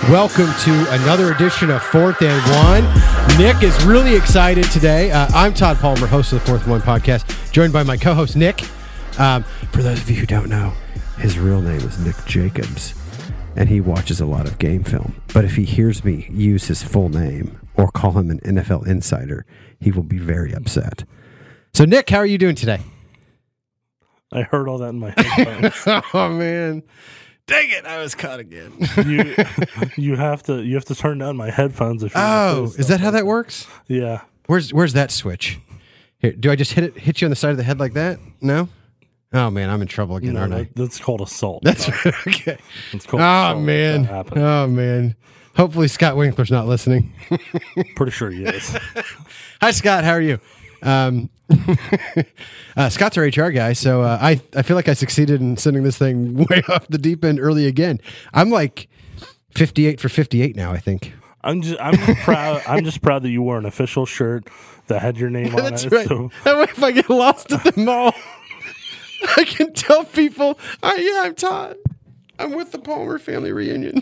Welcome to another edition of Fourth and One. Nick is really excited today. I'm Todd Palmer, host of the Fourth and One podcast, joined by my co-host Nick. For those of you who don't know, his real name is Nick Jacobs, and he watches a lot of game film. But if he hears me use his full name or call him an NFL insider, he will be very upset. So, Nick, how are you doing today? I heard all that in my headphones. Oh, man. Dang it, I was caught again. you have to turn down my headphones if you is that how that works? Yeah. Where's that switch? Here, do I just hit you on the side of the head like that? No? Oh man, I'm in trouble again, aren't I? That's called assault. That's right. Okay. It's called assault. Oh man. Hopefully Scott Winkler's not listening. Pretty sure he is. Hi Scott, how are you? Scott's our HR guy, so I feel like I succeeded in sending this thing way off the deep end early again. I'm like 58 for 58 now, I think. I'm just proud. I'm just proud that you wore an official shirt that had your name on That's it. right. So. That way, if I get lost at the mall, I can tell people, I'm Todd. I'm with the Palmer family reunion.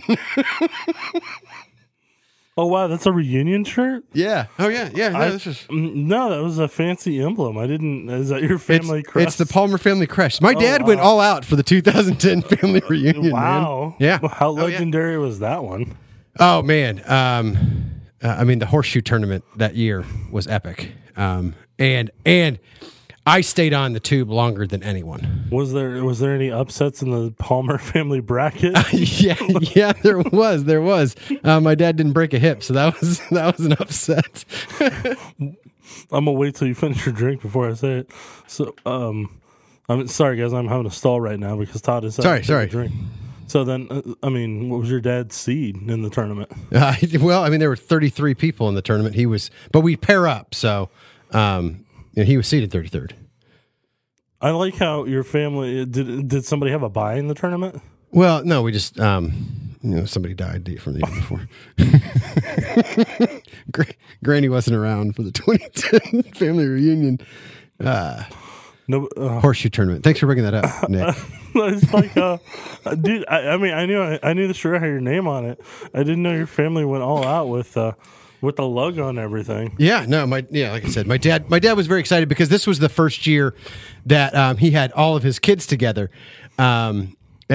Oh wow, that's a reunion shirt? Yeah. Oh yeah. Yeah. No, that was a fancy emblem. I didn't. Is that your family crest? It's the Palmer family crest. My dad went all out for the 2010 family reunion. Wow. Man. Yeah. Well, how legendary was that one? Oh man. I mean, the horseshoe tournament that year was epic. And I stayed on the tube longer than anyone. Was there any upsets in the Palmer family bracket? Yeah, there was. My dad didn't break a hip, so that was an upset. I'm gonna wait till you finish your drink before I say it. So, I'm sorry, guys. I'm having a stall right now because Todd is sorry. Drink. So then, what was your dad's seed in the tournament? There were 33 people in the tournament. But we pair up, so. He was seated 33rd. I like how your family did somebody have a bye in the tournament? Well, no, we just somebody died from the year before. Granny wasn't around for the 2010 family reunion. Horseshoe tournament. Thanks for bringing that up, Nick. It's like, dude. I knew the shirt had your name on it. I didn't know your family went all out with the logo and everything. Yeah, no, like I said, my dad was very excited because this was the first year that he had all of his kids together, and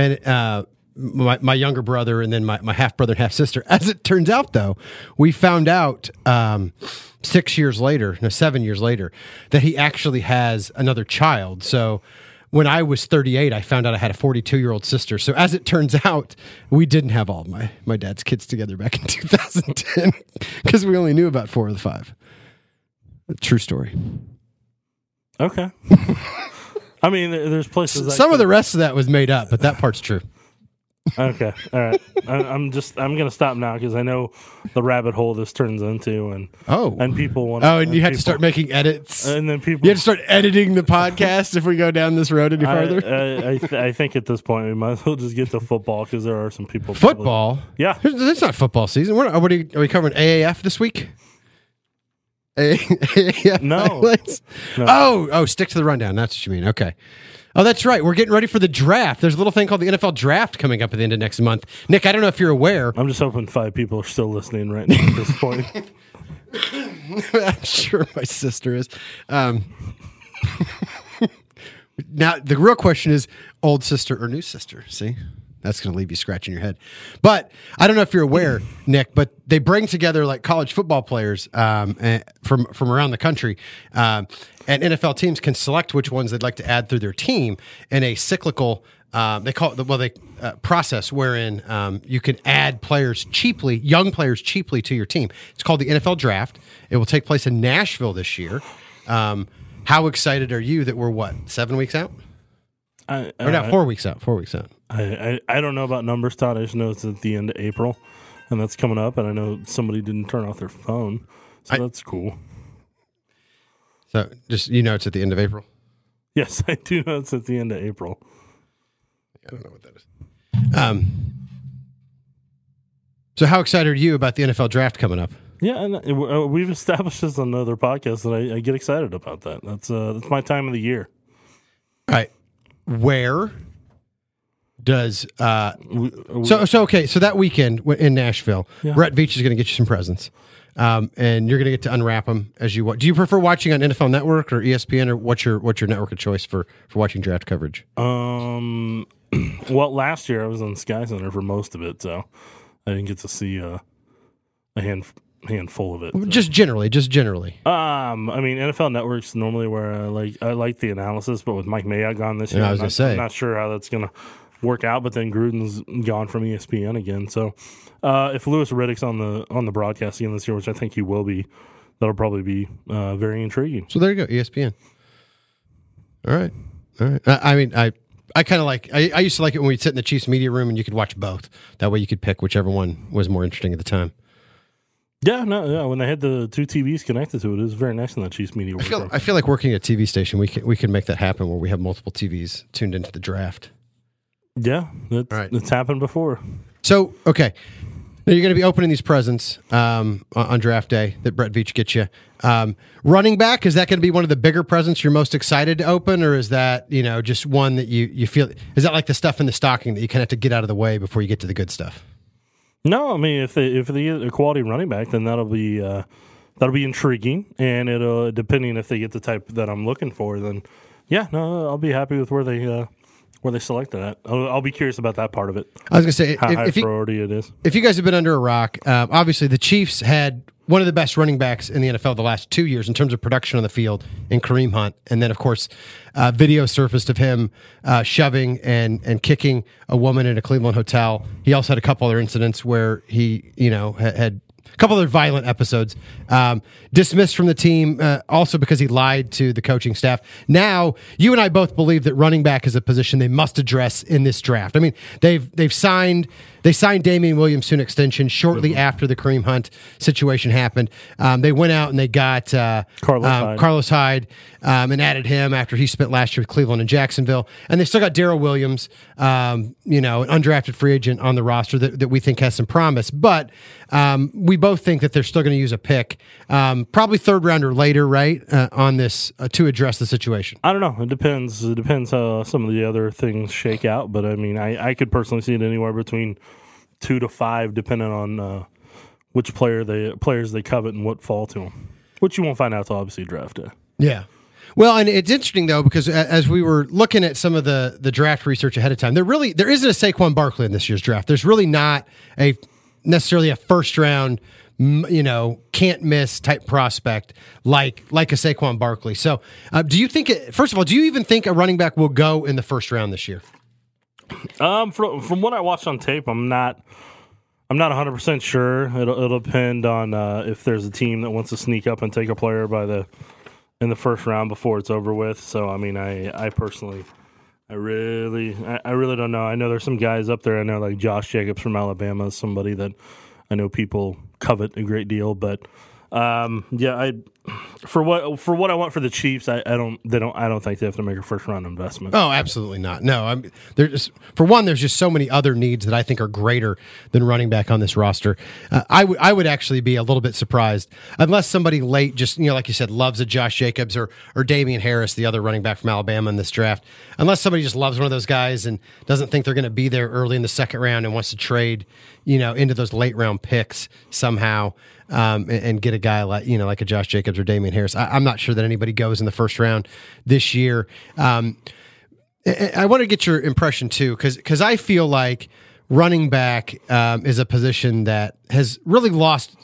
my younger brother and then my half brother and half sister. As it turns out, though, we found out 7 years later, that he actually has another child. So. When I was 38, I found out I had a 42-year-old sister. So as it turns out, we didn't have all my dad's kids together back in 2010 because we only knew about 4 of the 5. True story. Okay. There's places. Some of the rest of that was made up, but that part's true. Okay. All right. I'm going to stop now because I know the rabbit hole this turns into, and people want. Oh, and you have to start making edits, and then people. You have to start editing the podcast if we go down this road any further. I think at this point we might as well just get to football because there are some people. Football. Yeah, it's not football season. Are we covering AAF this week? AAF No. Oh, stick to the rundown. That's what you mean. Okay. Oh, that's right. We're getting ready for the draft. There's a little thing called the NFL draft coming up at the end of next month. Nick, I don't know if you're aware. I'm just hoping 5 people are still listening right now at this point. I'm sure my sister is. Now, the real question is old sister or new sister. See? That's going to leave you scratching your head. But I don't know if you're aware, Nick, but they bring together like college football players from around the country, and NFL teams can select which ones they'd like to add through their team in a cyclical. They call it process wherein you can add young players cheaply to your team. It's called the NFL Draft. It will take place in Nashville this year. How excited are you that we're 7 weeks out? 4 weeks out. 4 weeks out. I don't know about numbers, Todd. I just know it's at the end of April, and that's coming up. And I know somebody didn't turn off their phone, so that's cool. So just it's at the end of April. Yes, I do know it's at the end of April. I don't know what that is. So how excited are you about the NFL draft coming up? Yeah, and we've established this on another podcast that I get excited about that. That's my time of the year. All right. Where does okay. So that weekend in Nashville, Brett Veach is going to get you some presents, and you're going to get to unwrap them as you watch. Do you prefer watching on NFL Network or ESPN, or what's your network of choice for watching draft coverage? Well, last year I was on Sky Center for most of it, so I didn't get to see a handful of it. So. Just generally. I mean, NFL Network's normally where I like the analysis, but with Mike Mayock gone this year, I'm not sure how that's gonna work out. But then Gruden's gone from ESPN again, so if Louis Riddick's on the broadcast again this year, which I think he will be, that'll probably be very intriguing. So there you go, ESPN. All right. I mean, I kind of like. I used to like it when we'd sit in the Chiefs media room and you could watch both. That way, you could pick whichever one was more interesting at the time. Yeah, when they had the two TVs connected to it, it was very nice in the Chiefs media room. I feel like working at a TV station, we can make that happen where we have multiple TVs tuned into the draft. Yeah, it's happened before. So, okay. Now you're going to be opening these presents on draft day that Brett Veach gets you. Running back, is that going to be one of the bigger presents you're most excited to open, or is that just one that you feel, is that like the stuff in the stocking that you kind of have to get out of the way before you get to the good stuff? No, I mean if they get a quality running back, then that'll be intriguing, and it'll, depending if they get the type that I'm looking for, then I'll be happy with where they selected that. I'll be curious about that part of it. I was going to say, how high priority it is. If you guys have been under a rock, obviously the Chiefs had one of the best running backs in the NFL the last 2 years in terms of production on the field in Kareem Hunt. And then, of course, video surfaced of him shoving and kicking a woman in a Cleveland hotel. He also had a couple other incidents where he, had a couple other violent episodes. Dismissed from the team also because he lied to the coaching staff. Now, you and I both believe that running back is a position they must address in this draft. I mean, they signed Damian Williams to an extension shortly after the Kareem Hunt situation happened. They went out and they got Carlos Hyde and added him after he spent last year with Cleveland and Jacksonville. And they still got Darrell Williams, an undrafted free agent on the roster that we think has some promise. But we both think that they're still going to use a pick, probably third round or later, right, on this to address the situation. I don't know. It depends. It depends how some of the other things shake out. But I mean, I could personally see it anywhere between 2 to 5, depending on which players they covet and what fall to them, which you won't find out till obviously draft day. Yeah. Well, and it's interesting though, because as we were looking at some of the draft research ahead of time, there isn't a Saquon Barkley in this year's draft. There's really not necessarily a first round, can't miss type prospect like a Saquon Barkley. So, do you think? First of all, do you even think a running back will go in the first round this year? From what I watched on tape, I'm not 100% sure. It'll depend on if there's a team that wants to sneak up and take a player in the first round before it's over with. So I mean, I personally, I really don't know. I know there's some guys up there. I know like Josh Jacobs from Alabama is somebody that I know people covet a great deal, but for what I want for the Chiefs, I don't think they have to make a first round investment. Oh, absolutely not. No, there's just so many other needs that I think are greater than running back on this roster. I would actually be a little bit surprised unless somebody late just like you said loves a Josh Jacobs or Damian Harris, the other running back from Alabama in this draft. Unless somebody just loves one of those guys and doesn't think they're going to be there early in the second round and wants to trade into those late round picks somehow. And get a guy like a Josh Jacobs or Damian Harris. I'm not sure that anybody goes in the first round this year. I want to get your impression too, because I feel like running back is a position that has really lost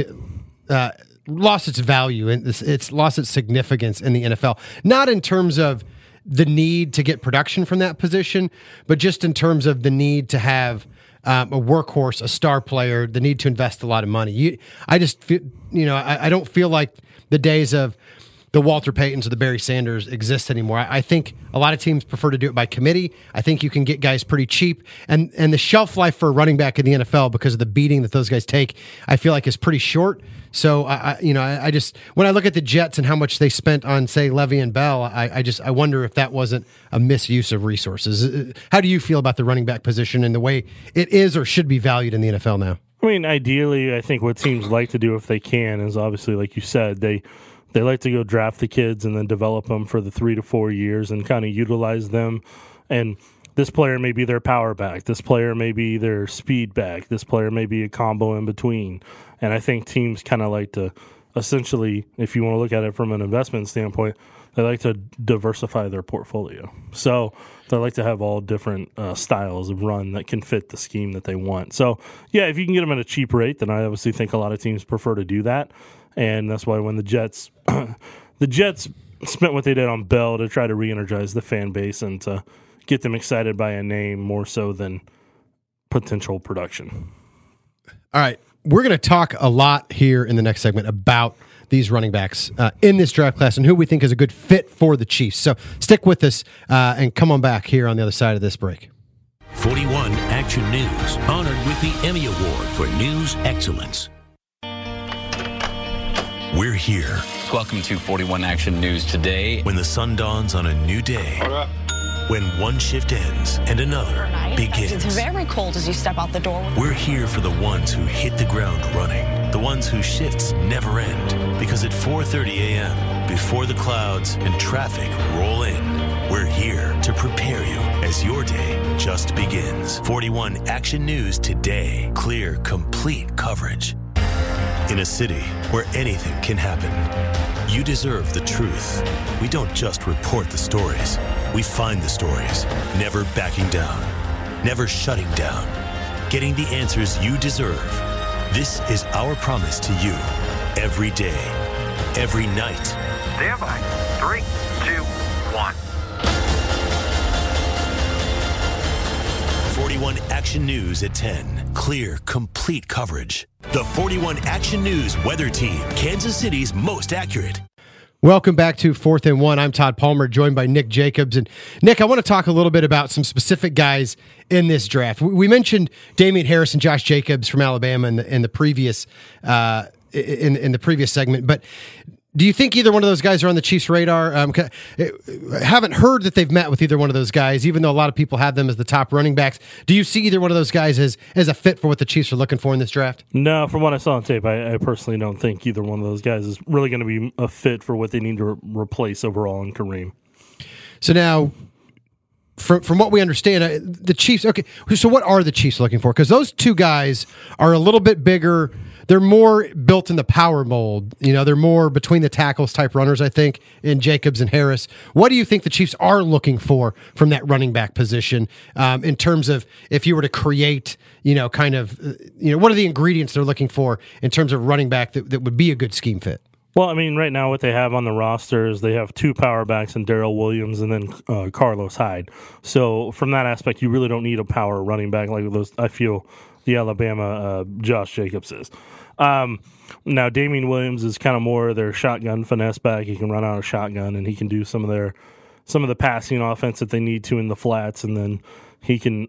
its value and it's lost its significance in the NFL. Not in terms of the need to get production from that position, but just in terms of the need to have a workhorse, a star player, the need to invest a lot of money. I just feel, I don't feel like the days of the Walter Paytons or the Barry Sanders exist anymore. I think a lot of teams prefer to do it by committee. I think you can get guys pretty cheap, and the shelf life for a running back in the NFL because of the beating that those guys take, I feel like is pretty short. So I just when I look at the Jets and how much they spent on say Le'Veon Bell, I wonder if that wasn't a misuse of resources. How do you feel about the running back position and the way it is or should be valued in the NFL now? I mean, ideally, I think what teams like to do if they can is obviously, like you said, they like to go draft the kids and then develop them for the 3 to 4 years and kind of utilize them. And this player may be their power back. This player may be their speed back. This player may be a combo in between. And I think teams kind of like to essentially, if you want to look at it from an investment standpoint, they like to diversify their portfolio. So they like to have all different styles of run that can fit the scheme that they want. So, yeah, if you can get them at a cheap rate, then I obviously think a lot of teams prefer to do that. And that's why when the Jets spent what they did on Bell to try to re-energize the fan base and to get them excited by a name more so than potential production. All right. We're going to talk a lot here in the next segment about these running backs in this draft class and who we think is a good fit for the Chiefs. So stick with us and come on back here on the other side of this break. 41 Action News, honored with the Emmy Award for News Excellence. We're here. Welcome to 41 Action News today. When the sun dawns on a new day. When one shift ends and another begins. It's very cold as you step out the door. We're here for the ones who hit the ground running. The ones whose shifts never end. Because at 4:30 a.m., before the clouds and traffic roll in, we're here to prepare you as your day just begins. 41 Action News today. Clear, complete coverage. In a city where anything can happen, you deserve the truth. We don't just report the stories. We find the stories, never backing down, never shutting down, getting the answers you deserve. This is our promise to you every day, every night. Stand by. 3, 2, 1. 41 Action News at 10. Clear, complete coverage. The 41 Action News Weather Team, Kansas City's most accurate. Welcome back to 4th and 1. I'm Todd Palmer, joined by Nick Jacobs. And Nick, I want to talk a little bit about some specific guys in this draft. We mentioned Damian Harris and Josh Jacobs from Alabama in the previous in the previous segment, but do you think either one of those guys are on the Chiefs' radar? I haven't heard that they've met with either one of those guys, even though a lot of people have them as the top running backs. Do you see either one of those guys as a fit for what the Chiefs are looking for in this draft? No, from what I saw on tape, I personally don't think either one of those guys is really going to be a fit for what they need to replace overall in Kareem. So now, from what we understand, the Chiefs, okay, so what are the Chiefs looking for? Because those two guys are a little bit bigger. They're more built in the power mold. You know, they're more between the tackles type runners, I think, in Jacobs and Harris. What do you think the Chiefs are looking for from that running back position in terms of if you were to create, what are the ingredients they're looking for in terms of running back that would be a good scheme fit? Well, I mean, right now what they have on the roster is they have two power backs in Darrell Williams and then Carlos Hyde. So from that aspect, you really don't need a power running back like those. I feel the Alabama Josh Jacobs is. Now, Damian Williams is kind of more their shotgun finesse back. He can run out of shotgun, and he can do some of the passing offense that they need to in the flats, and then he can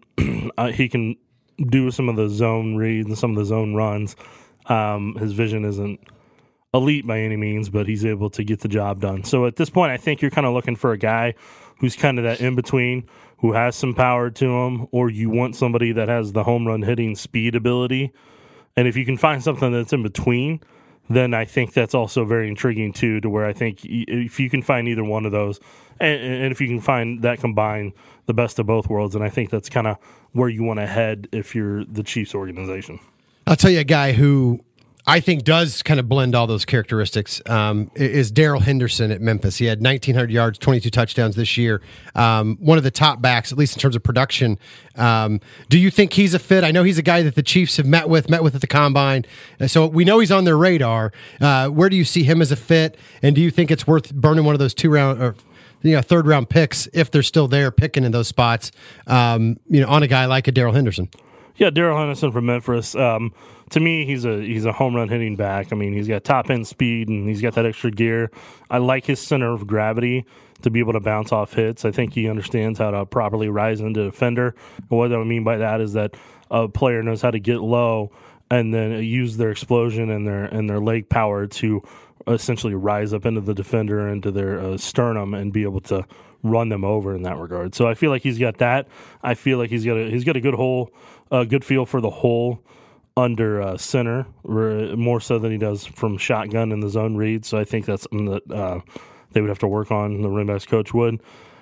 do some of the zone reads and some of the zone runs. His vision isn't elite by any means, but he's able to get the job done. So at this point, I think you're kind of looking for a guy who's kind of that in-between, who has some power to him, or you want somebody that has the home run hitting speed ability. And if you can find something that's in between, then I think that's also very intriguing too, to where I think if you can find either one of those, and if you can find that combine the best of both worlds, and I think that's kind of where you want to head if you're the Chiefs organization. I'll tell you a guy who I think does kind of blend all those characteristics is Darrell Henderson at Memphis. He had 1,900 yards, 22 touchdowns this year. One of the top backs, at least in terms of production. Do you think he's a fit? I know he's a guy that the Chiefs have met with at the Combine. So we know he's on their radar. Where do you see him as a fit? And do you think it's worth burning one of those third round picks if they're still there picking in those spots, on a guy like a Darrell Henderson? Yeah, Darrell Henderson from Memphis. To me, he's a home run hitting back. I mean, he's got top end speed and he's got that extra gear. I like his center of gravity to be able to bounce off hits. I think he understands how to properly rise into a defender. And what I mean by that is that a player knows how to get low and then use their explosion and their leg power to essentially rise up into the defender, into their sternum, and be able to run them over in that regard. So I feel like he's got that. I feel like he's got a good feel for the hole under center, more so than he does from shotgun in the zone read. So I think that's something that they would have to work on, the running backs coach would.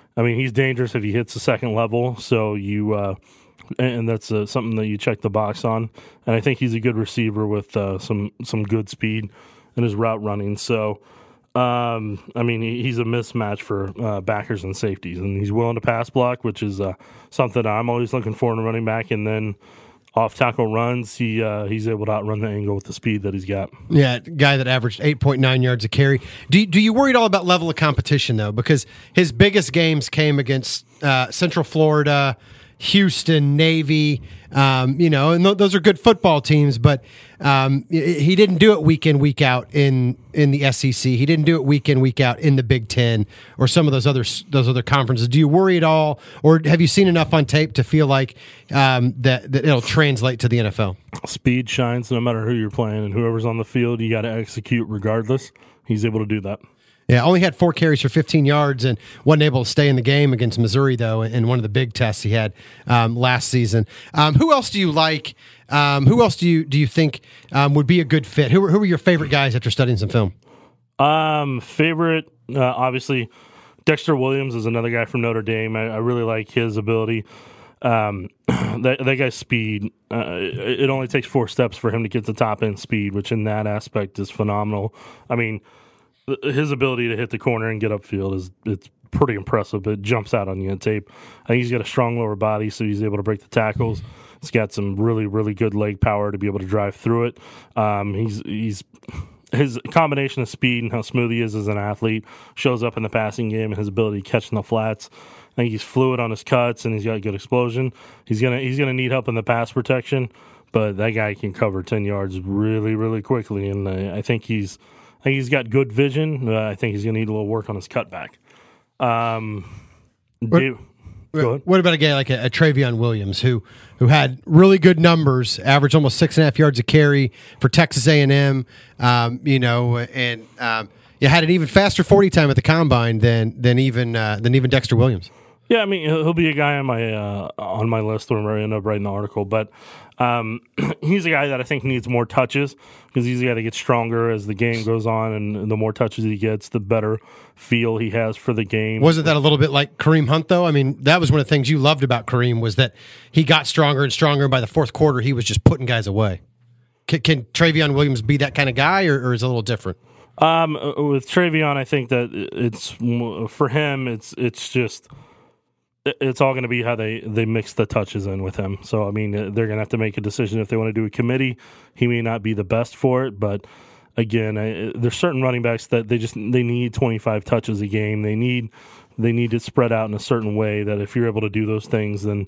I mean, he's dangerous if he hits the second level. So and that's something that you check the box on. And I think he's a good receiver with some good speed in his route running. So, I mean, he's a mismatch for backers and safeties, and he's willing to pass block, which is something I'm always looking for in a running back. And then off tackle runs, he's able to outrun the angle with the speed that he's got. Yeah, guy that averaged 8.9 yards a carry. Do you worry at all about level of competition though? Because his biggest games came against Central Florida, Houston, Navy, and those are good football teams, but he didn't do it week in, week out in the SEC. He didn't do it week in, week out in the Big Ten or some of those other conferences. Do you worry at all, or have you seen enough on tape to feel like that it'll translate to the NFL? Speed shines no matter who you're playing, and whoever's on the field, you got to execute regardless. He's able to do that. Yeah, only had 4 carries for 15 yards and wasn't able to stay in the game against Missouri, though, in one of the big tests he had last season. Who else do you like? Who else do you think would be a good fit? Who are your favorite guys after studying some film? Favorite, obviously, Dexter Williams is another guy from Notre Dame. I really like his ability. That guy's speed, it only takes 4 steps for him to get to top end speed, which in that aspect is phenomenal. I mean, his ability to hit the corner and get upfield it's pretty impressive. It jumps out on you on tape. I think he's got a strong lower body, so he's able to break the tackles. He's got some really, really good leg power to be able to drive through it. He's his combination of speed and how smooth he is as an athlete shows up in the passing game, and his ability to catch in the flats. I think he's fluid on his cuts, and he's got good explosion. He's gonna need help in the pass protection, but that guy can cover 10 yards really, really quickly, and I think he's got good vision. I think he's going to need a little work on his cutback. What about a guy like a Travion Williams who had really good numbers, averaged almost 6.5 yards a carry for Texas A&M, had an even faster 40 time at the combine than even Dexter Williams. Yeah, I mean, he'll be a guy on my list when I end up writing the article, but he's a guy that I think needs more touches because he's a guy that gets stronger as the game goes on, and the more touches he gets, the better feel he has for the game. Wasn't that a little bit like Kareem Hunt, though? I mean, that was one of the things you loved about Kareem was that he got stronger and stronger, and by the fourth quarter, he was just putting guys away. Can Travion Williams be that kind of guy, or is it a little different? With Travion, I think that it's for him, it's all going to be how they mix the touches in with him. So, I mean, they're going to have to make a decision if they want to do a committee. He may not be the best for it, but again, there's certain running backs that they need 25 touches a game. They need it spread out in a certain way that if you're able to do those things, then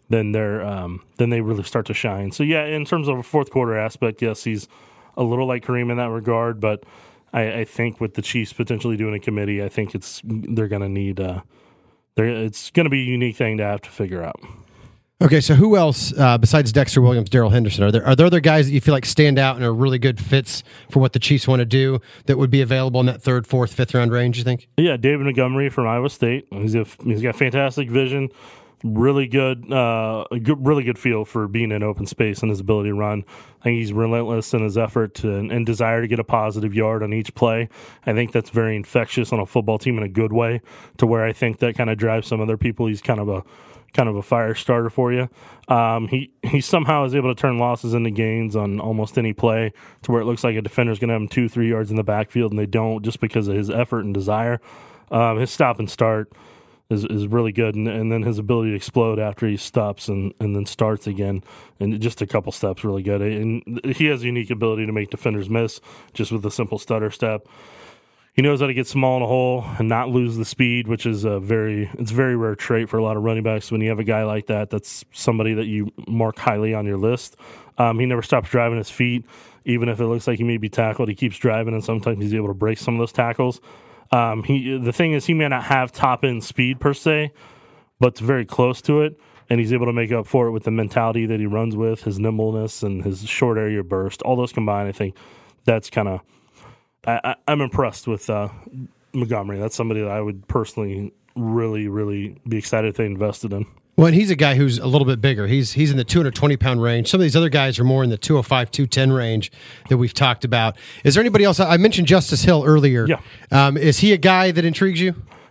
they really start to shine. So, yeah, in terms of a fourth quarter aspect, yes, he's a little like Kareem in that regard, but I think with the Chiefs potentially doing a committee, I think they're going to need it's going to be a unique thing to have to figure out. Okay, so who else besides Dexter Williams, Darrell Henderson? Are there other guys that you feel like stand out and are really good fits for what the Chiefs want to do that would be available in that 3rd, 4th, 5th round range, you think? Yeah, David Montgomery from Iowa State. He's got fantastic vision, really good feel for being in open space and his ability to run. I think he's relentless in his effort and desire to get a positive yard on each play. I think that's very infectious on a football team in a good way, to where I think that kind of drives some other people. He's kind of a fire starter for you. He somehow is able to turn losses into gains on almost any play, to where it looks like a defender's going to have him 2-3 yards in the backfield, and they don't, just because of his effort and desire. His stop and start is really good, and then his ability to explode after he stops and then starts again, and just a couple steps really good. And he has a unique ability to make defenders miss just with a simple stutter step. He knows how to get small in a hole and not lose the speed, which is a very rare trait for a lot of running backs. When you have a guy like that, that's somebody that you mark highly on your list. He never stops driving his feet, even if it looks like he may be tackled. He keeps driving, and sometimes he's able to break some of those tackles. The thing is, he may not have top end speed per se, but it's very close to it, and he's able to make up for it with the mentality that he runs with, his nimbleness, and his short area burst. All those combined, I think that's kind of. I'm impressed with Montgomery. That's somebody that I would personally really, really be excited if they invested in. Well, and he's a guy who's a little bit bigger. He's in the 220-pound range. Some of these other guys are more in the 205, 210 range that we've talked about. Is there anybody else? I mentioned Justice Hill earlier. Yeah. Is he a guy that intrigues you?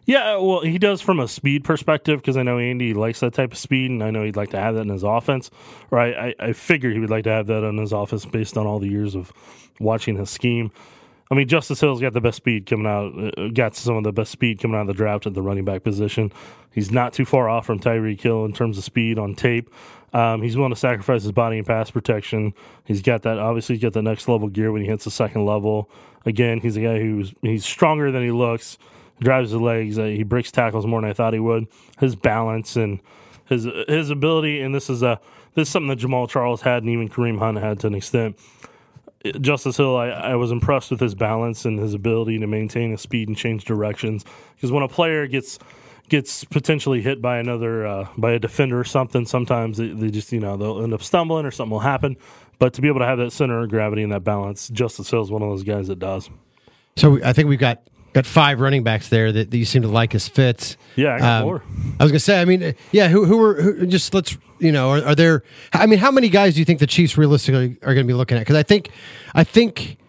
Yeah, well, he does from a speed perspective because I know Andy likes that type of speed, and I know he'd like to have that in his offense. Or I figured he would like to have that in his offense based on all the years of watching his scheme. I mean, Justice Hill's got the best speed coming out, got some of the best speed coming out of the draft at the running back position. He's not too far off from Tyreek Hill in terms of speed on tape. He's willing to sacrifice his body and pass protection. He's got that, obviously, he's got the next level gear when he hits the second level. Again, he's a guy he's stronger than he looks, drives his legs, he breaks tackles more than I thought he would. His balance and his ability, and this is something that Jamal Charles had and even Kareem Hunt had to an extent. Justice Hill, I was impressed with his balance and his ability to maintain his speed and change directions. Because when a player gets potentially hit by by a defender or something, sometimes they just, they'll end up stumbling or something will happen. But to be able to have that center of gravity and that balance, Justice Hill is one of those guys that does. So I think we've got 5 running backs there that you seem to like as fits. Yeah, I got 4. I was gonna say, I mean, yeah, who just let's, are there? I mean, how many guys do you think the Chiefs realistically are going to be looking at? Because I think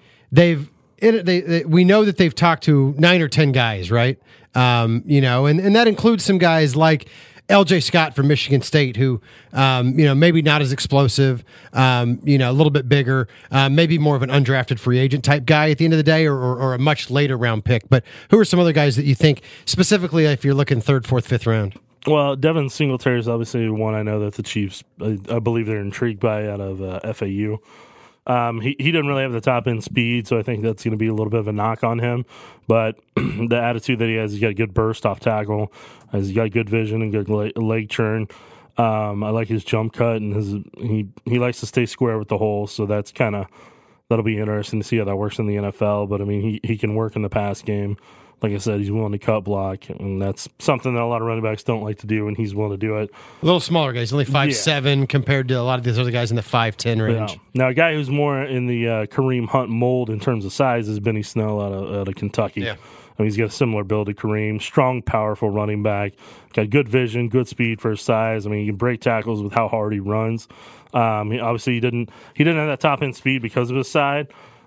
we know that they've talked to 9 or 10 guys, right? And that includes some guys like L.J. Scott from Michigan State, who, maybe not as explosive, a little bit bigger, maybe more of an undrafted free agent type guy at the end of the day, or a much later round pick. But who are some other guys that you think, specifically if you're looking 3rd, 4th, 5th round? Well, Devin Singletary is obviously one I know that the Chiefs, I believe they're intrigued by out of FAU. He didn't really have the top end speed, so I think that's going to be a little bit of a knock on him. But the attitude that he has, he's got a good burst off tackle, he's got good vision and good leg churn. I like his jump cut, and he likes to stay square with the hole. So that'll be interesting to see how that works in the NFL. But I mean, he can work in the pass game. Like I said, he's willing to cut block, and that's something that a lot of running backs don't like to do, and he's willing to do it. A little smaller guys, only 5'7", compared to a lot of these other guys in the 5'10" range. Yeah. Now, a guy who's more in the Kareem Hunt mold in terms of size is Benny Snell out of Kentucky. Yeah. I mean, he's got a similar build to Kareem, strong, powerful running back, got good vision, good speed for his size. I mean, he can break tackles with how hard he runs. He didn't have that top end speed because of his size,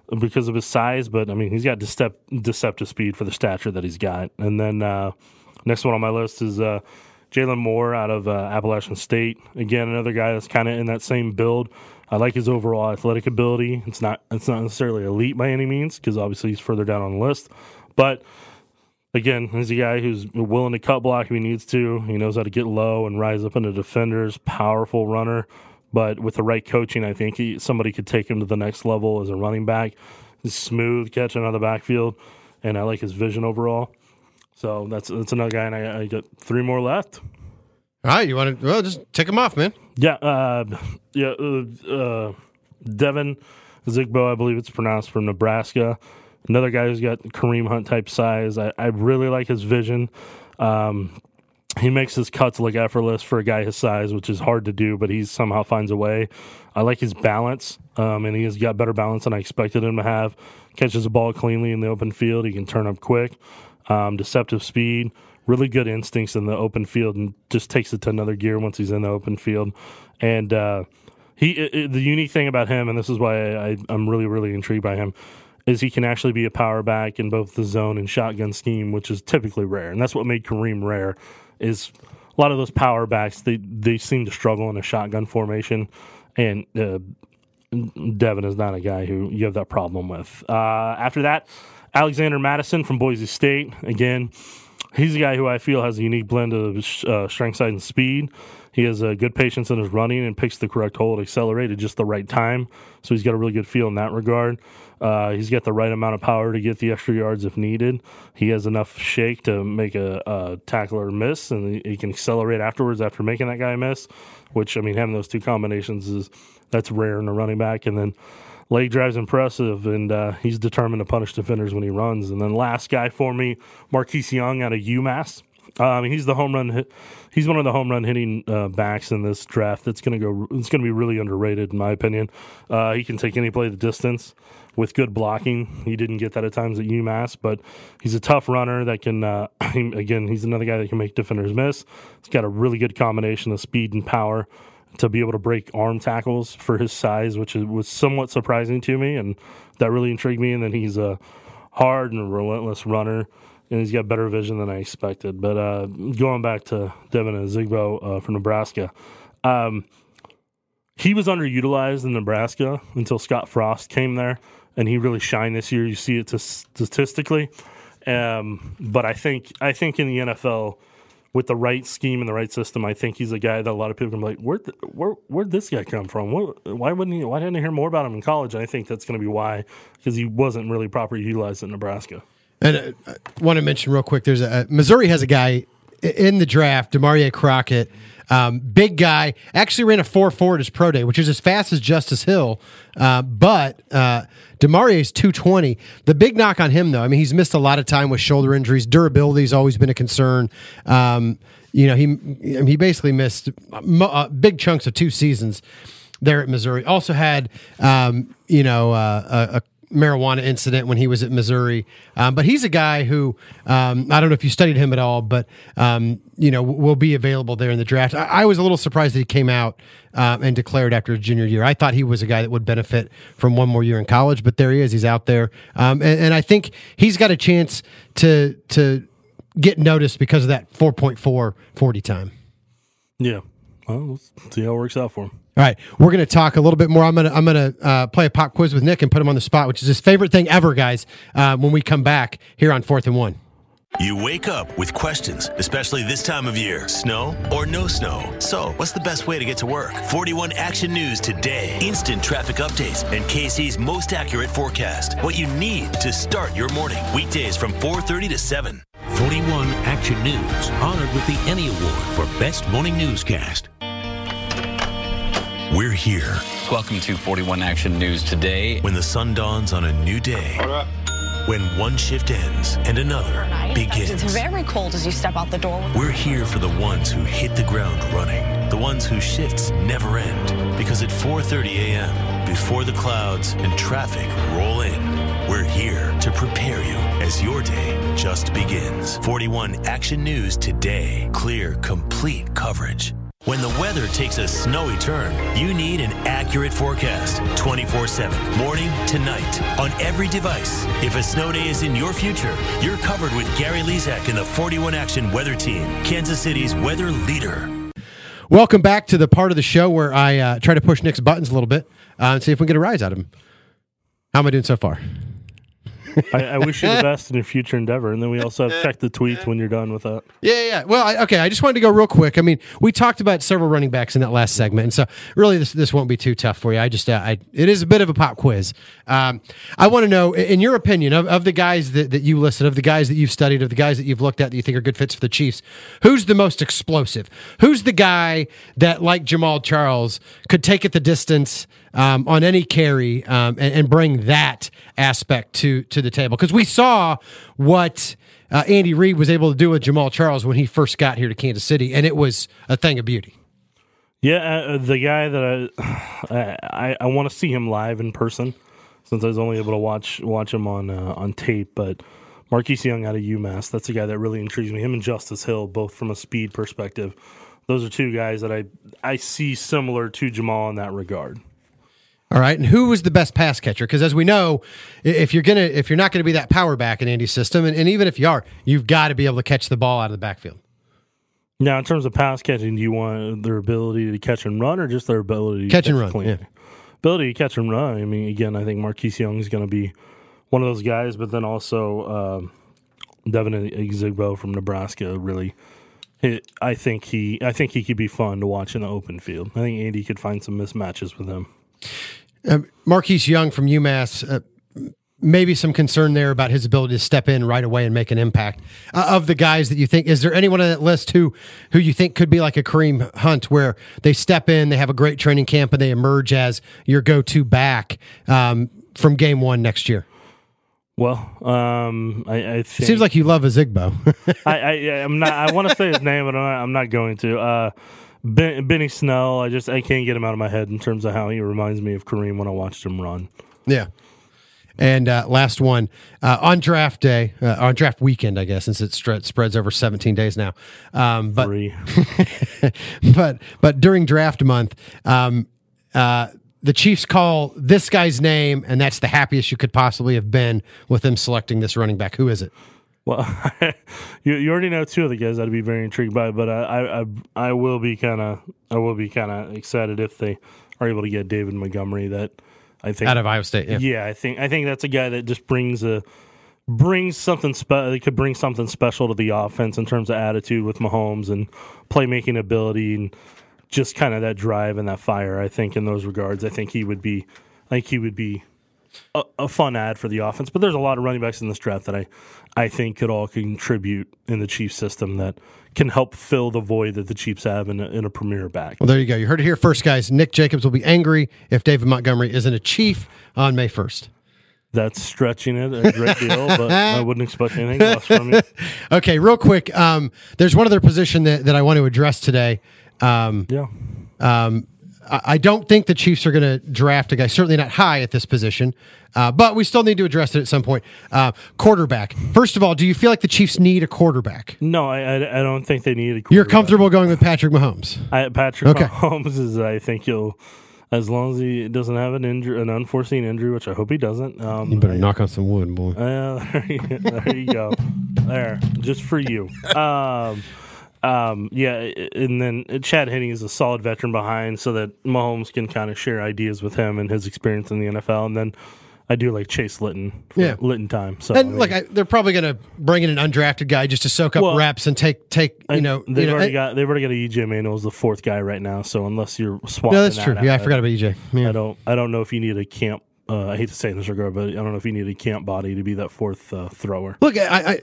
but I mean, he's got deceptive speed for the stature that he's got. And then next one on my list is Jalen Moore out of Appalachian State. Again, another guy that's kind of in that same build. I like his overall athletic ability. It's not necessarily elite by any means because obviously he's further down on the list, but again, he's a guy who's willing to cut block if he needs to. He knows how to get low and rise up into defenders. Powerful runner. But with the right coaching, I think somebody could take him to the next level as a running back. He's smooth catching out of the backfield, and I like his vision overall. So that's another guy, and I got 3 more left. All right, you want to just take them off, man. Yeah, Devin Zigbo, I believe it's pronounced, from Nebraska. Another guy who's got Kareem Hunt type size. I really like his vision. He makes his cuts look effortless for a guy his size, which is hard to do, but he somehow finds a way. I like his balance, and he has got better balance than I expected him to have. Catches the ball cleanly in the open field. He can turn up quick. Deceptive speed. Really good instincts in the open field, and just takes it to another gear once he's in the open field. And the unique thing about him, and this is why I'm really, really intrigued by him, is he can actually be a power back in both the zone and shotgun scheme, which is typically rare. And that's what made Kareem rare. Is a lot of those power backs, they seem to struggle in a shotgun formation, and Devin is not a guy who you have that problem with. After that, Alexander Madison from Boise State. Again, he's a guy who I feel has a unique blend of strength, size, and speed. He has a good patience in his running and picks the correct hole to accelerate at just the right time. So he's got a really good feel in that regard. He's got the right amount of power to get the extra yards if needed. He has enough shake to make a tackler miss, and he can accelerate afterwards after making that guy miss, which, I mean, having those two combinations that's rare in a running back. And then leg drive's impressive, and he's determined to punish defenders when he runs. And then last guy for me, Marquise Young out of UMass. He's the home run. He's one of the home run hitting backs in this draft. It's going to be really underrated in my opinion. He can take any play the distance with good blocking. He didn't get that at times at UMass, but he's a tough runner that can. He's another guy that can make defenders miss. He's got a really good combination of speed and power to be able to break arm tackles for his size, which was somewhat surprising to me, and that really intrigued me. And then he's a hard and relentless runner. and he's got better vision than I expected. But going back to Devin Ozigbo from Nebraska, he was underutilized in Nebraska until Scott Frost came there, and he really shined this year. You see it statistically. But I think in the NFL, with the right scheme and the right system, I think he's a guy that a lot of people can be like, where'd this guy come from? Why didn't I hear more about him in college? And I think that's going to be why, because he wasn't really properly utilized in Nebraska. And I want to mention real quick, Missouri has a guy in the draft, Demarie Crockett, big guy, actually ran a 4.4 at his pro day, which is as fast as Justice Hill. But Demarie is 220. The big knock on him, though, I mean, he's missed a lot of time with shoulder injuries. Durability has always been a concern. He basically missed big chunks of 2 seasons there at Missouri. Also had, a marijuana incident when he was at Missouri. But he's a guy who, I don't know if you studied him at all, but, will be available there in the draft. I was a little surprised that he came out and declared after his junior year. I thought he was a guy that would benefit from one more year in college, but there he is. He's out there. And I think he's got a chance to get noticed because of that 4.4 40 time. Yeah. Well, let's see how it works out for him. All right, we're going to talk a little bit more. I'm gonna play a pop quiz with Nick and put him on the spot, which is his favorite thing ever, guys. When we come back here on 4th and 1. You wake up with questions, especially this time of year. Snow or no snow? So, what's the best way to get to work? 41 Action News today. Instant traffic updates and KC's most accurate forecast. What you need to start your morning. Weekdays from 4:30 to 7. 41 Action News, honored with the Emmy Award for Best Morning Newscast. We're here. Welcome to 41 Action News today. When the sun dawns on a new day. When one shift ends and another begins. It's very cold as you step out the door. We're here for the ones who hit the ground running. The ones whose shifts never end. Because at 4:30 a.m., before the clouds and traffic roll in, we're here to prepare you as your day just begins. 41 Action News today. Clear, complete coverage. When the weather takes a snowy turn, you need an accurate forecast. 24/7, morning to night, on every device. If a snow day is in your future, you're covered with Gary Lezak and the 41 Action Weather Team, Kansas City's weather leader. Welcome back to the part of the show where I try to push Nick's buttons a little bit and see if we can get a rise out of him. How am I doing so far? I wish you the best in your future endeavor, and then we also have check the tweets when you're done with that. Yeah. Well, I just wanted to go real quick. I mean, we talked about several running backs in that last segment, and so really this won't be too tough for you. It is a bit of a pop quiz. I want to know, in your opinion, of the guys that you listed, of the guys that you've studied, of the guys that you've looked at that you think are good fits for the Chiefs, who's the most explosive? Who's the guy that, like Jamal Charles, could take it the distance on any carry and bring that aspect to the table? Because we saw what Andy Reid was able to do with Jamal Charles when he first got here to Kansas City, and it was a thing of beauty. Yeah, the guy that I want to see him live in person, since I was only able to watch him on tape. But Marquise Young out of UMass, that's a guy that really intrigues me. Him and Justice Hill, both from a speed perspective, those are two guys that I see similar to Jamal in that regard. All right, and who was the best pass catcher? Because as we know, if you're not gonna be that power back in Andy's system, and even if you are, you've got to be able to catch the ball out of the backfield. Now, in terms of pass catching, do you want their ability to catch and run, or just their ability to catch and run? Clean? Yeah. Ability to catch and run. I mean, again, I think Marquise Young is going to be one of those guys, but then also Devin Ozigbo from Nebraska. Really, I think he could be fun to watch in the open field. I think Andy could find some mismatches with him. Marquise Young from UMass, maybe some concern there about his ability to step in right away and make an impact. Of the guys that you think, is there anyone on that list who you think could be like a Kareem Hunt, where they step in, they have a great training camp, and they emerge as your go-to back from game one next year? Well, I think it seems like you love Ozigbo. I'm not. I want to say his name, but I'm not going to. Benny Snell, I can't get him out of my head in terms of how he reminds me of Kareem when I watched him run. Yeah. And last one, on draft day, on draft weekend, I guess, since it spreads over 17 days now. But 3. but during draft month, the Chiefs call this guy's name, and that's the happiest you could possibly have been with them selecting this running back. Who is it? Well, you already know two of the guys I'd be very intrigued by, but I will be kind of excited if they are able to get David Montgomery. That I think Out of Iowa State, yeah, I think that's a guy that just brings something they could bring something special to the offense in terms of attitude with Mahomes and playmaking ability and just kind of that drive and that fire. I think in those regards, I think he would be a fun ad for the offense. But there's a lot of running backs in this draft that I think could all contribute in the Chiefs system that can help fill the void that the Chiefs have in a premier back. Well, there you go. You heard it here first, guys. Nick Jacobs will be angry if David Montgomery isn't a Chief on May 1st. That's stretching it a great deal, but I wouldn't expect anything less from you. Okay, real quick. There's one other position that I want to address today. I don't think the Chiefs are going to draft a guy, certainly not high at this position, but we still need to address it at some point. Quarterback. First of all, do you feel like the Chiefs need a quarterback? No, I don't think they need a quarterback. You're comfortable going with Patrick Mahomes? Mahomes is, I think as long as he doesn't have an unforeseen injury, which I hope he doesn't. You better knock on some wood, boy. There you go. There, just for you. And then Chad Henne is a solid veteran behind so that Mahomes can kind of share ideas with him and his experience in the NFL. And then I do like Chase Litton for Litton time. So they're probably going to bring in an undrafted guy just to soak up reps and take they've already got EJ Manuel as the fourth guy right now. So unless you're swapping, no, that's true. I forgot about EJ. Yeah. I don't know if you need a camp. I hate to say in this regard, but I don't know if you need a camp body to be that fourth thrower. Look,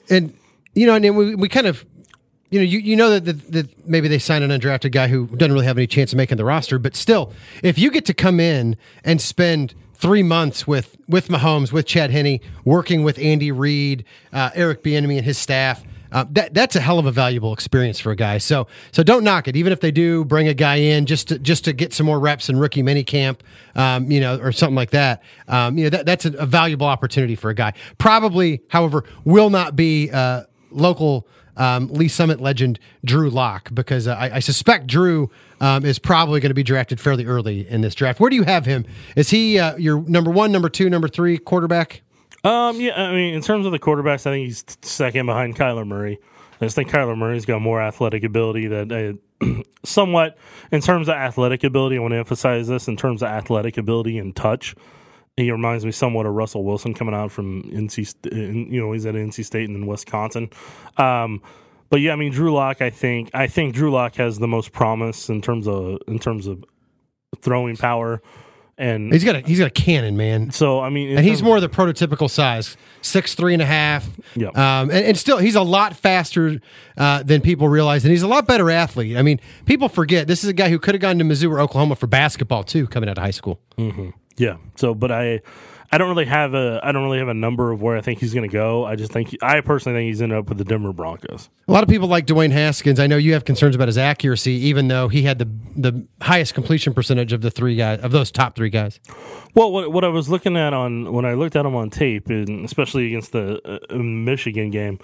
we kind of. You know that maybe they sign an undrafted guy who doesn't really have any chance of making the roster, but still, if you get to come in and spend 3 months with Mahomes, with Chad Henne, working with Andy Reid, Eric Bieniemy and his staff, that's a hell of a valuable experience for a guy. So don't knock it, even if they do bring a guy in just to get some more reps in rookie minicamp, or something like that. That's a valuable opportunity for a guy. Probably, however, will not be local. Lee Summit legend Drew Lock, because I suspect Drew is probably going to be drafted fairly early in this draft. Where do you have him? Is he your number 1, number 2, number 3 quarterback? In terms of the quarterbacks, I think he's second behind Kyler Murray. I just think Kyler Murray's got more athletic ability that somewhat in terms of athletic ability. I want to emphasize this in terms of athletic ability and touch. He reminds me somewhat of Russell Wilson coming out from NC. He's at NC State and then Wisconsin. But yeah, Drew Lock. I think Drew Lock has the most promise in terms of throwing power, and he's got a cannon, man. So and he's more the prototypical size, 6'3.5". Yep. And still he's a lot faster than people realize, and he's a lot better athlete. People forget this is a guy who could have gone to Mizzou or Oklahoma for basketball too, coming out of high school. Mm-hmm. Yeah. So, but I don't really have a number of where I think he's going to go. I personally think he's ended up with the Denver Broncos. A lot of people like Dwayne Haskins. I know you have concerns about his accuracy, even though he had the highest completion percentage of those top 3 guys. Well, what I was looking at when I looked at him on tape, and especially against the Michigan game,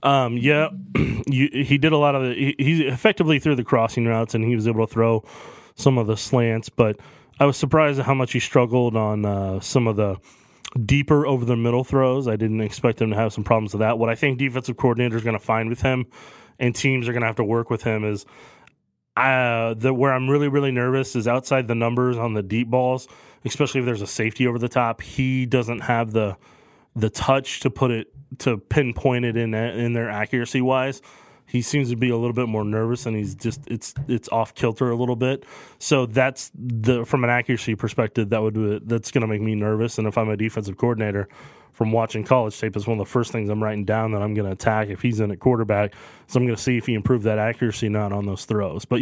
he did a lot of he effectively threw the crossing routes, and he was able to throw some of the slants, but I was surprised at how much he struggled on some of the deeper over the middle throws. I didn't expect him to have some problems with that. What I think defensive coordinator is going to find with him, and teams are going to have to work with him, is where I'm really, really nervous is outside the numbers on the deep balls, especially if there's a safety over the top. He doesn't have the touch to pinpoint it in there accuracy wise. He seems to be a little bit more nervous, and he's just it's off kilter a little bit. So that's from an accuracy perspective, that's going to make me nervous. And if I'm a defensive coordinator, from watching college tape, it's one of the first things I'm writing down that I'm going to attack if he's in at quarterback. So I'm going to see if he improved that accuracy not on those throws. But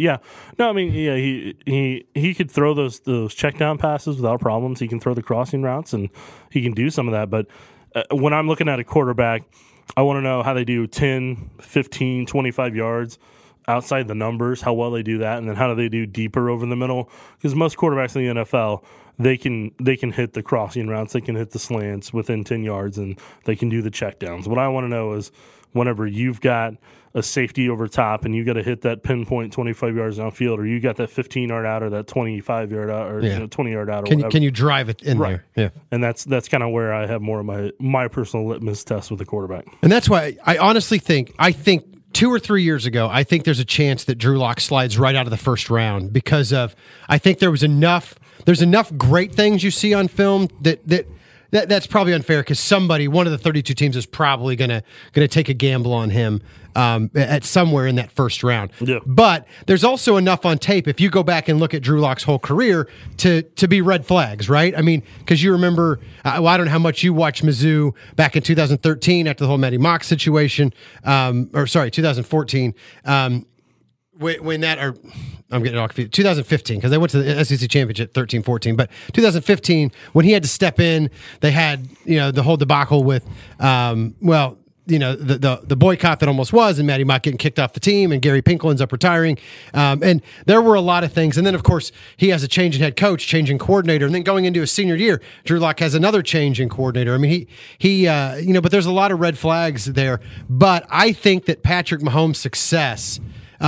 he could throw those check down passes without problems. He can throw the crossing routes, and he can do some of that. But when I'm looking at a quarterback, I want to know how they do 10, 15, 25 yards outside the numbers, how well they do that, and then how do they do deeper over the middle? Because most quarterbacks in the NFL, they can hit the crossing routes, they can hit the slants within 10 yards, and they can do the checkdowns. What I want to know is whenever you've got a safety over top and you got to hit that pinpoint 25 yards downfield, or you got that 15-yard out or that 25-yard out or 20-yard out. Can you drive it in there? Yeah, and that's kind of where I have more of my personal litmus test with the quarterback. And that's why I honestly think 2 or 3 years ago, I think there's a chance that Drew Lock slides right out of the first round because of I think there's enough great things you see on film that's probably unfair because one of the 32 teams is probably gonna take a gamble on him at somewhere in that first round. Yeah. But there's also enough on tape if you go back and look at Drew Lock's whole career to be red flags, right? I mean, because you remember, I don't know how much you watched Mizzou back in 2013 after the whole Matty Mock situation, 2014. When that, or I'm getting all confused, 2015, because they went to the SEC Championship 13-14, but 2015, when he had to step in, they had, the whole debacle with, the boycott that almost was, and Matty Mock getting kicked off the team, and Gary Pinkel ends up retiring. And there were a lot of things. And then, of course, he has a change in head coach, change in coordinator, and then going into his senior year, Drew Lock has another change in coordinator. I mean, but there's a lot of red flags there. But I think that Patrick Mahomes' success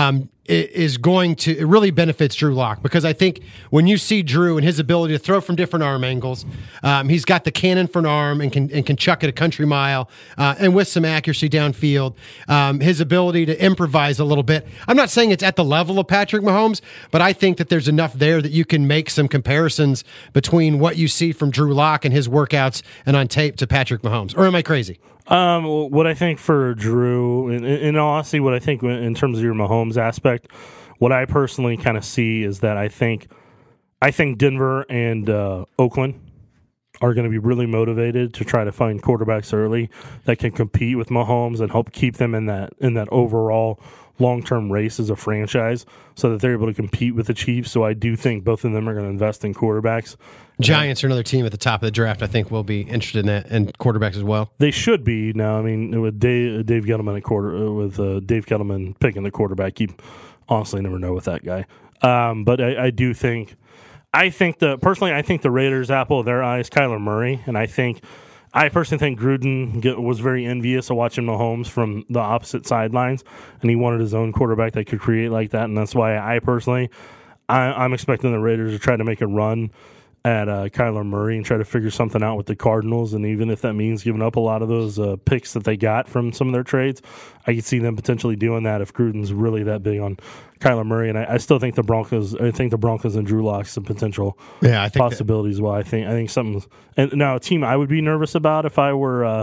it really benefits Drew Lock, because I think when you see Drew and his ability to throw from different arm angles, he's got the cannon for an arm and can chuck it a country mile, and with some accuracy downfield, his ability to improvise a little bit. I'm not saying it's at the level of Patrick Mahomes, but I think that there's enough there that you can make some comparisons between what you see from Drew Lock and his workouts and on tape to Patrick Mahomes. Or am I crazy? What I think for Drew, in all honesty, what I think in terms of your Mahomes aspect, what I personally kind of see is that I think Denver and Oakland are going to be really motivated to try to find quarterbacks early that can compete with Mahomes and help keep them in that overall long-term race as a franchise, so that they're able to compete with the Chiefs. So I do think both of them are going to invest in quarterbacks. Giants are another team at the top of the draft. I think will be interested in that, and quarterbacks as well. They should be now. I mean, with Dave Gettleman Dave Gettleman picking the quarterback, you honestly never know with that guy. But I do think, I think the Raiders' apple of their eye is Kyler Murray, and I personally think Gruden was very envious of watching Mahomes from the opposite sidelines, and he wanted his own quarterback that could create like that, and that's why I'm expecting the Raiders to try to make a run at Kyler Murray and try to figure something out with the Cardinals, and even if that means giving up a lot of those picks that they got from some of their trades, I could see them potentially doing that if Gruden's really that big on Kyler Murray. And I still think the Broncos and Drew Lock some potential possibilities. Well, I think something. And now a team I would be nervous about if I were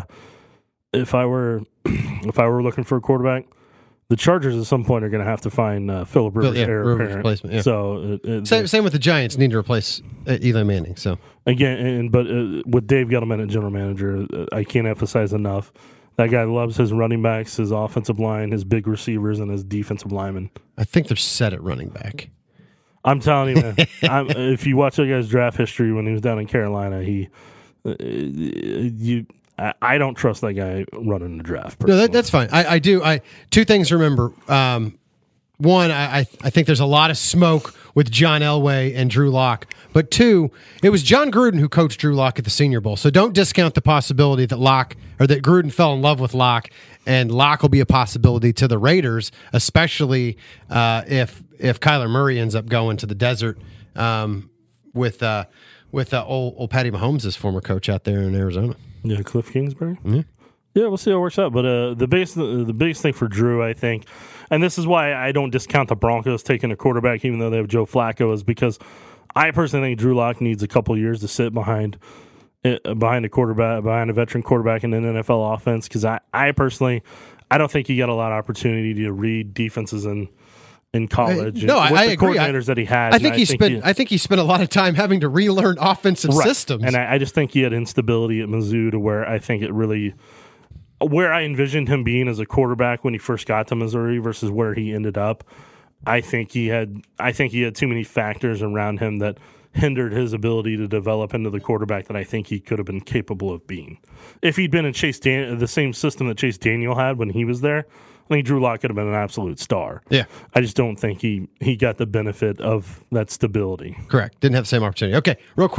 looking for a quarterback. The Chargers at some point are going to have to find Phillip Rivers' heir apparent. Replacement. Yeah. So same with the Giants, need to replace Eli Manning. So again, but with Dave Gettleman at general manager, I can't emphasize enough. That guy loves his running backs, his offensive line, his big receivers, and his defensive linemen. I think they're set at running back. I'm telling you, man. If you watch that guy's draft history when he was down in Carolina, I don't trust that guy running the draft. Personally. No, that's fine. I do. Two things to remember. One, I think there's a lot of smoke with John Elway and Drew Lock. But two, it was John Gruden who coached Drew Lock at the Senior Bowl. So don't discount the possibility that that Gruden fell in love with Lock, and Lock will be a possibility to the Raiders, especially if Kyler Murray ends up going to the desert with old Patty Mahomes' former coach out there in Arizona. Yeah, Cliff Kingsbury. Mm-hmm. Yeah, we'll see how it works out. But the biggest thing for Drew, I think, and this is why I don't discount the Broncos taking a quarterback, even though they have Joe Flacco, is because I personally think Drew Lock needs a couple years to sit behind a veteran quarterback in an NFL offense. Because I personally, I don't think he got a lot of opportunity to read defenses in college. I agree. Coordinators that he had. I think he spent a lot of time having to relearn offensive systems. And I just think he had instability at Mizzou to where I think where I envisioned him being as a quarterback when he first got to Missouri versus where he ended up. I think he had too many factors around him that hindered his ability to develop into the quarterback that I think he could have been capable of being. If he'd been in the same system that Chase Daniel had when he was there, I think Drew Lock could have been an absolute star. Yeah. I just don't think he got the benefit of that stability. Correct. Didn't have the same opportunity. Okay, real quick.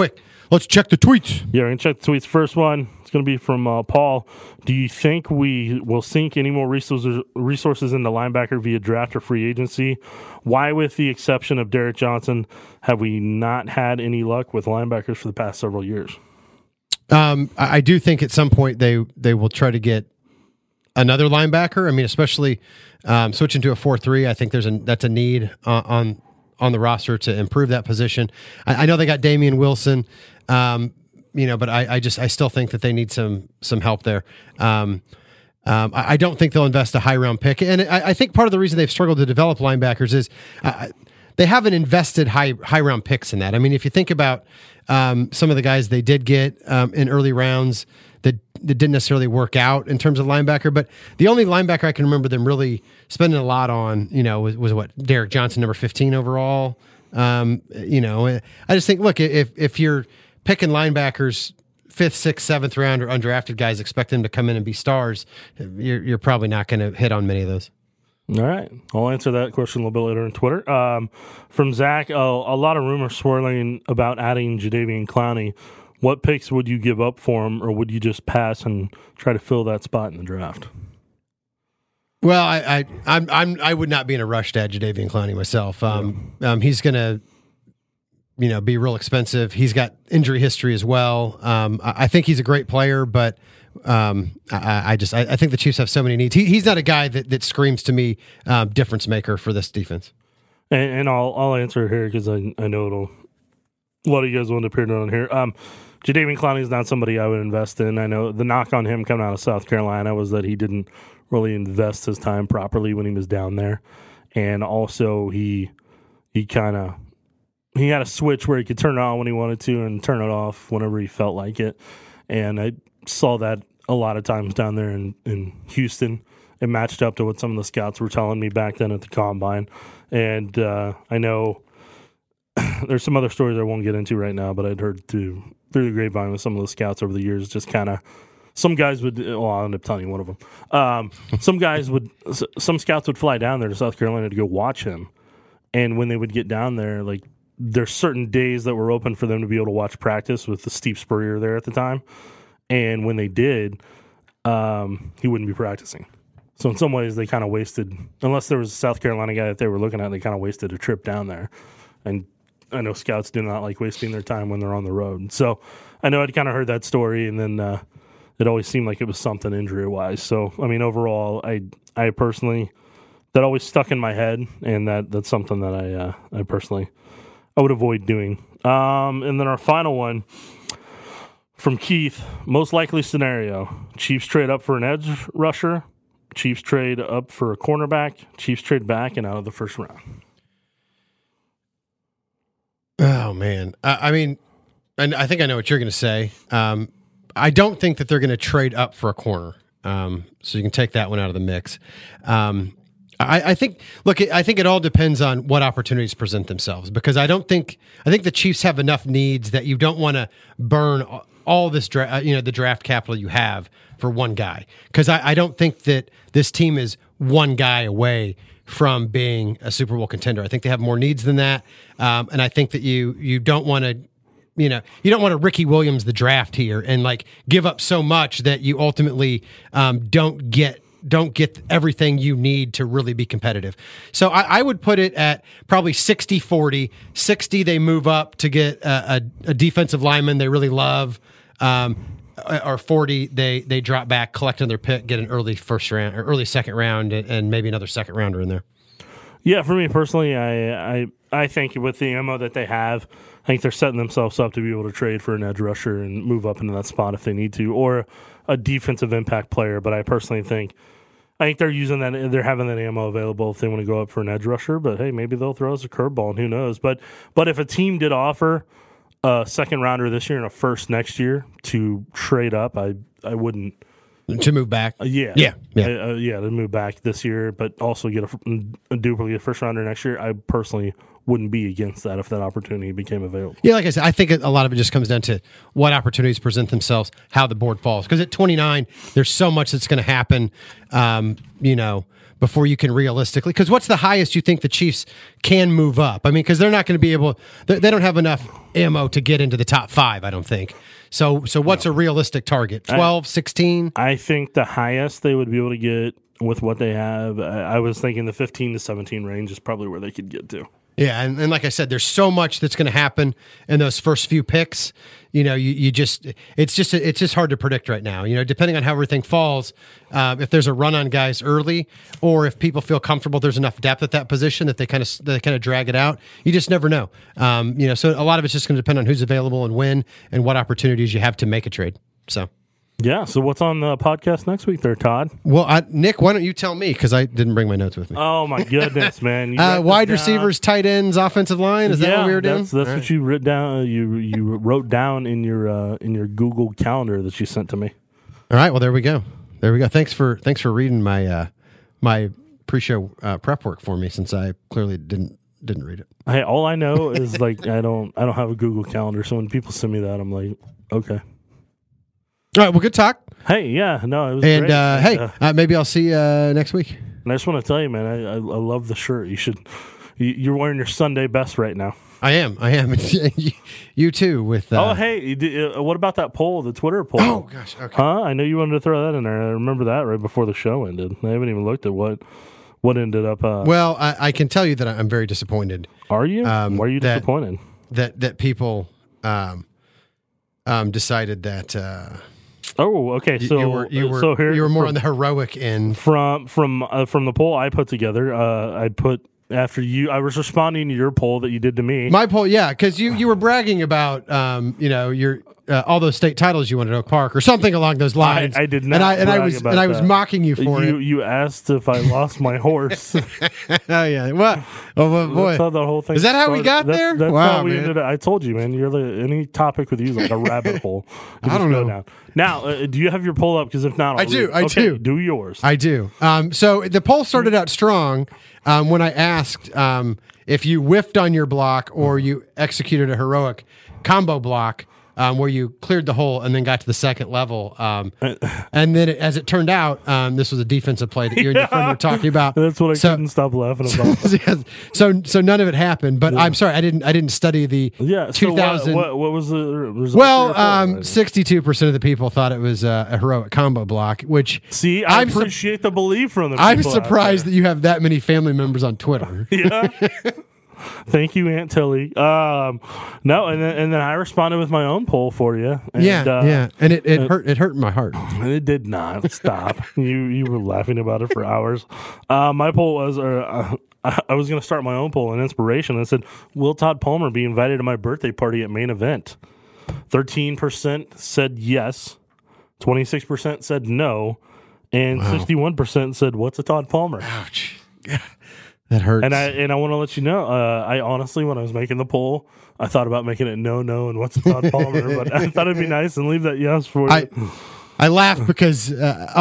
Let's check the tweets. Yeah, we're going to check the tweets. First one, it's going to be from Paul. Do you think we will sink any more resources into linebacker via draft or free agency? Why, with the exception of Derek Johnson, have we not had any luck with linebackers for the past several years? I do think at some point they will try to get another linebacker. I mean, especially switching to a 4-3. I think that's a need on the roster to improve that position. I know they got Damian Wilson, but I still think that they need some help there. I don't think they'll invest a high round pick, and I think part of the reason they've struggled to develop linebackers is they haven't invested high round picks in that. I mean, if you think about some of the guys they did get in early rounds that didn't necessarily work out in terms of linebacker, but the only linebacker I can remember them really spending a lot on, was what, Derek Johnson, number 15 overall. I just think, look, if you're picking linebackers 5th, 6th, 7th round or undrafted guys, expect them to come in and be stars, you're probably not going to hit on many of those. All right. I'll answer that question a little bit later on Twitter. From Zach, a lot of rumors swirling about adding Jadeveon Clowney. What picks would you give up for him, or would you just pass and try to fill that spot in the draft? Well, I would not be in a rush to add Jadeveon Clowney myself. He's going to, be real expensive. He's got injury history as well. I think he's a great player, but I think the Chiefs have so many needs. He's not a guy that screams to me difference maker for this defense. And I'll answer here because I know a lot of you guys want to appear on here. Jadeveon Clowney is not somebody I would invest in. I know the knock on him coming out of South Carolina was that he didn't really invest his time properly when he was down there, and also he had a switch where he could turn it on when he wanted to and turn it off whenever he felt like it. And I saw that a lot of times down there in Houston. It matched up to what some of the scouts were telling me back then at the Combine. And I know there's some other stories I won't get into right now, but I'd heard through the grapevine with some of the scouts over the years, just kind of some guys would, I'll end up telling you one of them. Some scouts would fly down there to South Carolina to go watch him. And when they would get down there, like, there's certain days that were open for them to be able to watch practice with the Steve Spurrier there at the time. And when they did, he wouldn't be practicing. So in some ways, they kind of wasted, unless there was a South Carolina guy that they were looking at, they kind of wasted a trip down there. And I know scouts do not like wasting their time when they're on the road. So I know I'd kind of heard that story, and then it always seemed like it was something injury-wise. So, I mean, overall, I personally, that always stuck in my head, and that's something that I personally, I would avoid doing. And then our final one from Keith, most likely scenario, Chiefs trade up for an edge rusher, Chiefs trade up for a cornerback, Chiefs trade back and out of the first round. Oh, man. I mean, and I think I know what you're going to say. I don't think that they're going to trade up for a corner. So you can take that one out of the mix. I think it all depends on what opportunities present themselves, because I think the Chiefs have enough needs that you don't want to burn all this the draft capital you have for one guy. Because I don't think that this team is one guy away from being a Super Bowl contender. I think they have more needs than that. And I think that you don't want to, you don't want to Ricky Williams the draft here and like give up so much that you ultimately don't get everything you need to really be competitive. So I would put it at probably 60-40. 60, they move up to get a defensive lineman they really love. Or 40, they drop back, collect another pick, get an early first round or early second round, and maybe another second rounder in there. Yeah, for me personally, I think with the ammo that they have, I think they're setting themselves up to be able to trade for an edge rusher and move up into that spot if they need to, or a defensive impact player. But I personally think they're using that, they're having that ammo available if they want to go up for an edge rusher. But hey, maybe they'll throw us a curveball, and who knows? But if a team did offer a second rounder this year and a first next year to trade up, I wouldn't To move back. Yeah, to move back this year, but also get a duplicate first rounder next year. I personally wouldn't be against that if that opportunity became available. Yeah, like I said, I think a lot of it just comes down to what opportunities present themselves, how the board falls. Because at 29, there's so much that's going to happen, before you can realistically. Because what's the highest you think the Chiefs can move up? I mean, because they're not going to be able. They don't have enough ammo to get into the top 5. I don't think. So what's a realistic target? 12, 16? I think the highest they would be able to get with what they have. I was thinking the 15 to 17 range is probably where they could get to. Yeah, and like I said, there's so much that's going to happen in those first few picks. It's just hard to predict right now. Depending on how everything falls, if there's a run on guys early, or if people feel comfortable, there's enough depth at that position that they kind of drag it out. You just never know. So a lot of it's just going to depend on who's available and when, and what opportunities you have to make a trade. So. Yeah, so what's on the podcast next week there, Todd? Well, Nick, why don't you tell me, because I didn't bring my notes with me. Oh, my goodness, man. Wide receivers, tight ends, offensive line, is that what we were doing? That's what you wrote down. You wrote down in your Google Calendar that you sent to me. All right, well, there we go. Thanks for reading my my pre-show prep work for me, since I clearly didn't read it. Hey, all I know is, I don't have a Google Calendar, so when people send me that, I'm like, okay. All right, well, good talk. Hey, yeah, no, it was great. Maybe I'll see you next week. And I just want to tell you, man, I love the shirt. You're wearing your Sunday best right now. I am. You too. With what about that poll, the Twitter poll? Oh gosh, okay. Huh? I know you wanted to throw that in there. I remember that right before the show ended. I haven't even looked at what ended up. Well, I can tell you that I'm very disappointed. Are you? Why are you disappointed? That people decided that. Oh, okay. So you were more on the heroic end. From the poll I put together. I put after you. I was responding to your poll that you did to me. My poll, yeah, because you were bragging about your all those state titles you won at Oak Park or something along those lines. I did not. I was mocking you for it. You asked if I lost my horse. Oh yeah. What? Oh boy. That's how the whole thing. Is that how we got there? That's wow, how we man. ended up. I told you, man. Any topic with you is like a rabbit hole. I don't know. Down. Now, do you have your poll up? Because if not, I do. Do yours. I do. So the poll started out strong when I asked if you whiffed on your block or you executed a heroic combo block. Where you cleared the hole and then got to the second level. And then as it turned out, this was a defensive play that you and your friend were talking about. That's what I couldn't stop laughing about. So none of it happened, but I'm sorry, I didn't study the 2000. What was the result? Well, 62% of the people thought it was a heroic combo block, which I appreciate the belief from the people. I'm surprised that you have that many family members on Twitter. Yeah. Thank you, Aunt Tilly. No, and then I responded with my own poll for you. And, yeah, and it hurt. It hurt my heart. It did not stop. You were laughing about it for hours. My poll was, I was going to start my own poll, an inspiration. I said, "Will Todd Palmer be invited to my birthday party at Main Event?" 13% said yes, 26% said no, and 61% said, "What's a Todd Palmer?" Ouch. That hurts. And I want to let you know, I honestly, when I was making the poll, I thought about making it no, and what's a Todd Palmer, but I thought it'd be nice and leave that yes for you. I laughed because,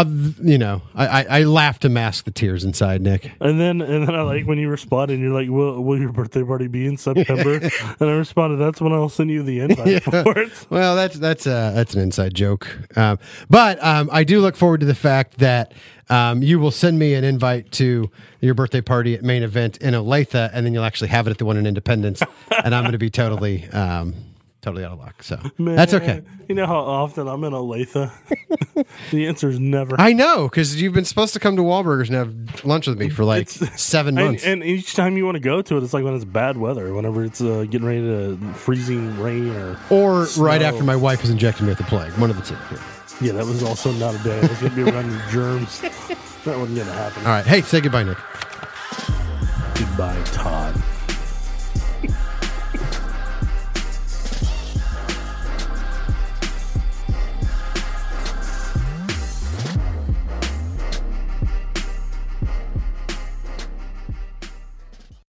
I laughed to mask the tears inside, Nick. And then I like when you responded, and you're like, will your birthday party be in September? And I responded, that's when I'll send you the invite for it. Well, that's an inside joke. But I do look forward to the fact that you will send me an invite to your birthday party at Main Event in Olathe, and then you'll actually have it at the one in Independence, and I'm going to be totally out of luck. So that's okay. You know how often I'm in Olathe? The answer is never. I know, because you've been supposed to come to Wahlburgers and have lunch with me for 7 months. And each time you want to go to it, it's like when it's bad weather, whenever it's getting ready to freezing rain or snow. Right after my wife has injected me with the plague. One of the two. Yeah, that was also not a day. I was going to be around germs. That wasn't going to happen. All right. Hey, say goodbye, Nick. Goodbye, Todd.